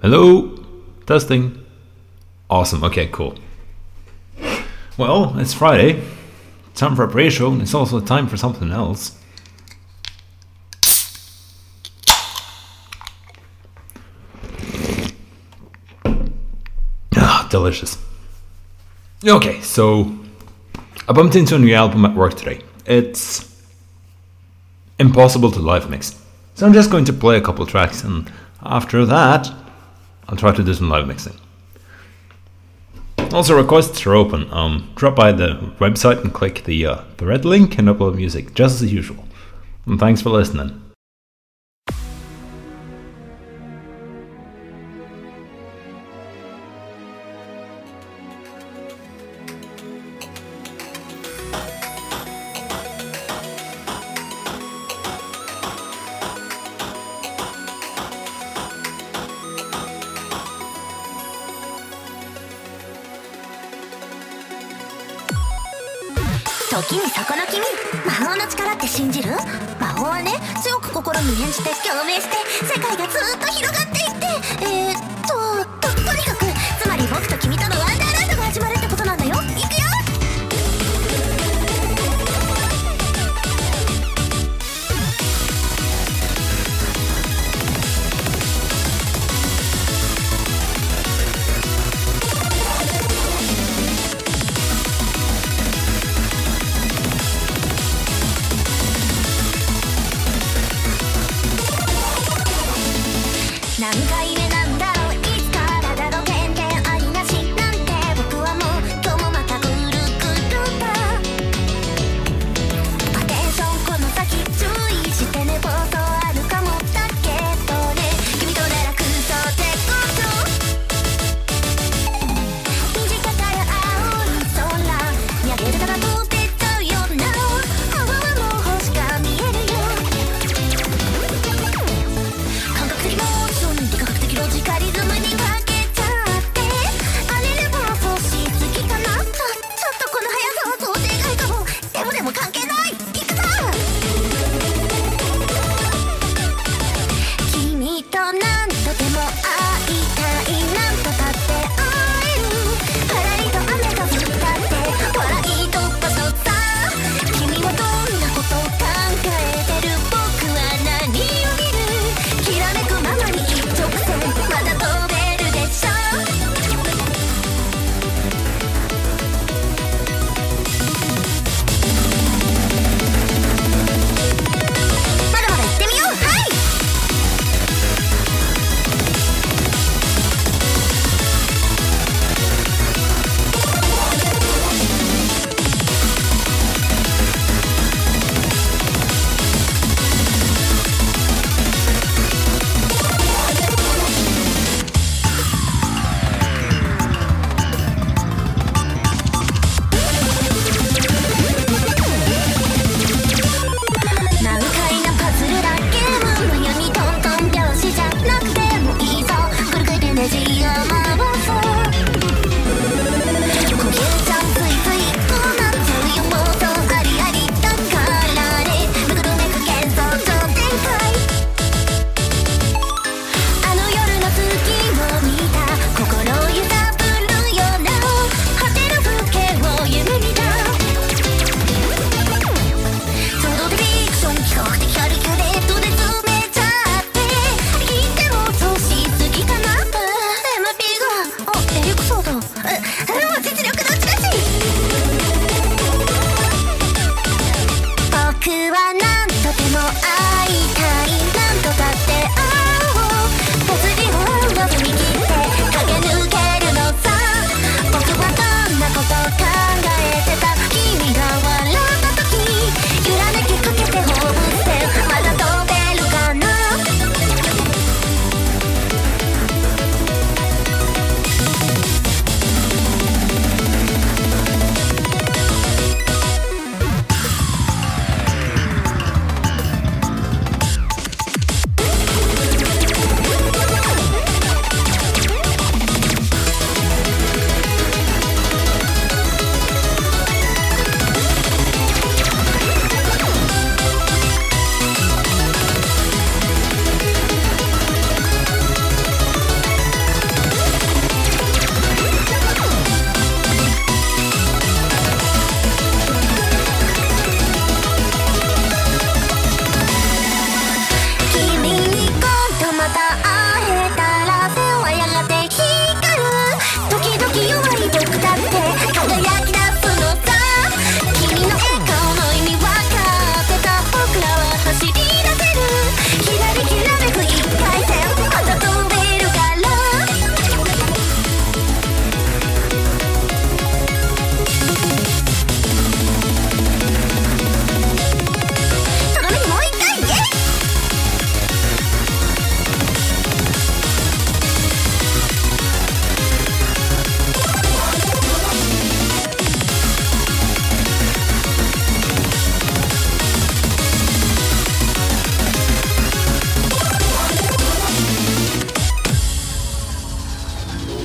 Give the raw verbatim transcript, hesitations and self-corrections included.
Hello? Testing. Awesome, okay, cool. Well, it's Friday. Time for a pre-show, and it's also time for something else. Ah, delicious. Okay, so I bumped into a new album at work today. It's impossible to live mix. So I'm just going to play a couple tracks, and after that, I'll try to do some live mixing. Also, requests are open. Um, drop by the website and click the uh, the red link and upload music, just as usual. And thanks for listening. 時にそこの君、魔法の力って信じる？魔法はね、強く心に念じて共鳴して世界がずっと広がっていって、えー